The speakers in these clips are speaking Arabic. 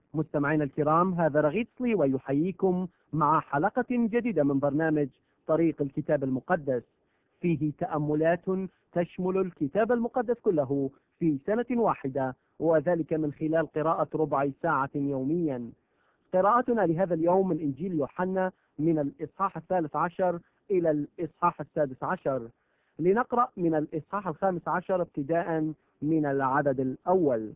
مستمعينا الكرام، هذا رغيد صلي ويحييكم مع حلقة جديدة من برنامج طريق الكتاب المقدس، فيه تأملات تشمل الكتاب المقدس كله في سنة واحدة، وذلك من خلال قراءة ربع ساعة يوميا. قراءتنا لهذا اليوم من إنجيل يوحنا من الإصحاح 13 إلى الإصحاح 16. لنقرأ من الإصحاح 15 ابتداء من العدد الأول.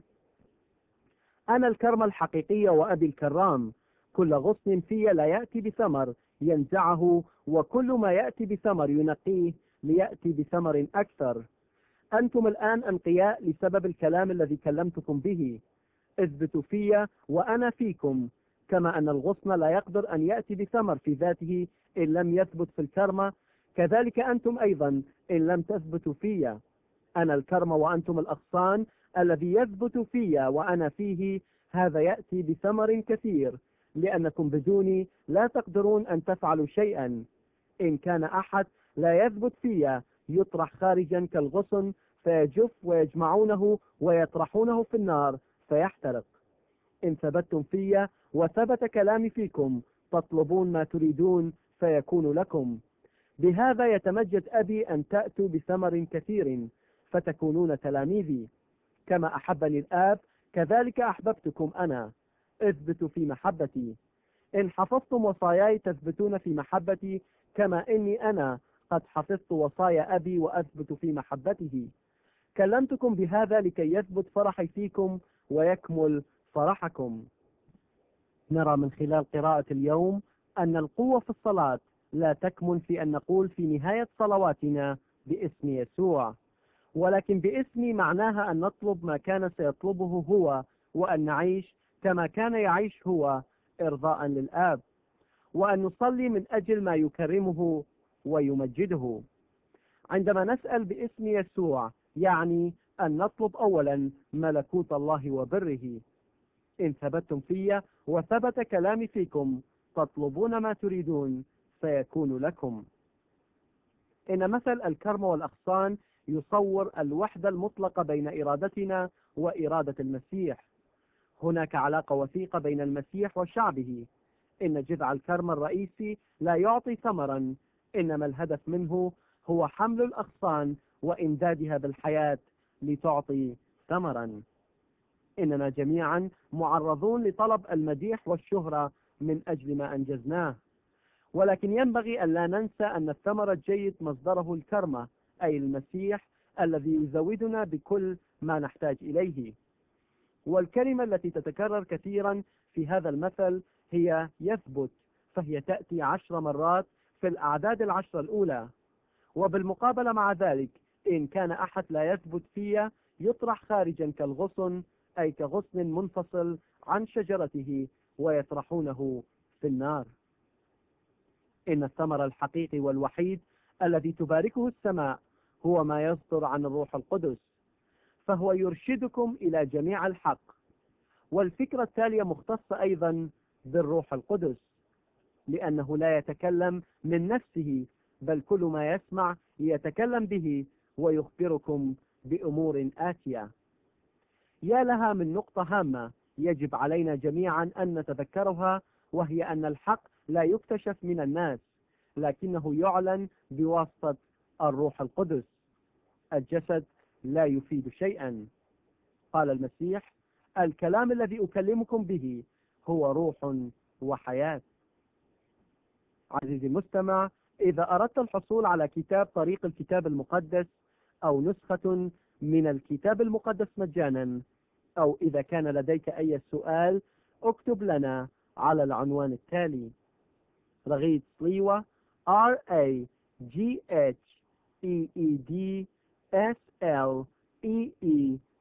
أنا الكرمة الحقيقية وأبي الكرام، كل غصن في لا يأتي بثمر ينزعه، وكل ما يأتي بثمر ينقيه ليأتي بثمر أكثر. أنتم الآن أنقياء لسبب الكلام الذي كلمتكم به. اثبتوا في وأنا فيكم، كما أن الغصن لا يقدر أن يأتي بثمر في ذاته إن لم يثبت في الكرمة، كذلك أنتم أيضا إن لم تثبتوا في. أنا الكرمة وأنتم الأغصان، الذي يثبت في وأنا فيه هذا يأتي بثمر كثير، لأنكم بدوني لا تقدرون أن تفعلوا شيئا. إن كان أحد لا يثبت في يطرح خارجا كالغصن، فيجف ويجمعونه ويطرحونه في النار فيحترق. إن ثبتتم في وثبت كلامي فيكم تطلبون ما تريدون فيكون لكم. بهذا يتمجد أبي أن تأتوا بثمر كثير فتكونون تلاميذي. كما أحبني الآب كذلك أحببتكم أنا، اثبتوا في محبتي. إن حفظتم وصاياي تثبتون في محبتي، كما إني أنا قد حفظت وصايا أبي وأثبت في محبته. كلمتكم بهذا لكي يثبت فرحي فيكم ويكمل فرحكم. نرى من خلال قراءة اليوم أن القوة في الصلاة لا تكمن في أن نقول في نهاية صلواتنا باسم يسوع، ولكن باسمي معناها أن نطلب ما كان سيطلبه هو، وأن نعيش كما كان يعيش هو إرضاء للآب، وأن نصلي من أجل ما يكرمه ويمجده. عندما نسأل باسم يسوع يعني أن نطلب أولا ملكوت الله وبره. إن ثبتتم في وثبت كلامي فيكم تطلبون ما تريدون فيكون لكم. إن مثل الكرم والأغصان يصور الوحدة المطلقة بين إرادتنا وإرادة المسيح. هناك علاقة وثيقة بين المسيح وشعبه. إن جذع الكرم الرئيسي لا يعطي ثمرا، إنما الهدف منه هو حمل الأغصان وإمدادها بالحياة لتعطي ثمرا. إننا جميعا معرضون لطلب المديح والشهرة من أجل ما أنجزناه، ولكن ينبغي أن لا ننسى أن الثمر الجيد مصدره الكرمة، أي المسيح الذي يزودنا بكل ما نحتاج إليه. والكلمة التي تتكرر كثيرا في هذا المثل هي يثبت، فهي تأتي 10 مرات في الأعداد 10 الأولى. وبالمقابلة مع ذلك إن كان أحد لا يثبت في يطرح خارجا كالغصن، أي كغصن منفصل عن شجرته ويطرحونه في النار. إن الثمر الحقيقي والوحيد الذي تباركه السماء هو ما يصدر عن الروح القدس، فهو يرشدكم إلى جميع الحق. والفكرة التالية مختصة أيضا بالروح القدس، لأنه لا يتكلم من نفسه، بل كل ما يسمع يتكلم به ويخبركم بأمور آتية. يا لها من نقطة هامة يجب علينا جميعا أن نتذكرها، وهي أن الحق لا يكتشف من الناس، لكنه يعلن بواسطة الروح القدس. الجسد لا يفيد شيئا. قال المسيح: الكلام الذي أكلمكم به هو روح وحياة. عزيزي المستمع، إذا أردت الحصول على كتاب طريق الكتاب المقدس أو نسخة من الكتاب المقدس مجانا، أو إذا كان لديك أي سؤال، اكتب لنا على العنوان التالي: رغيد صليوة RAGHEED SLEE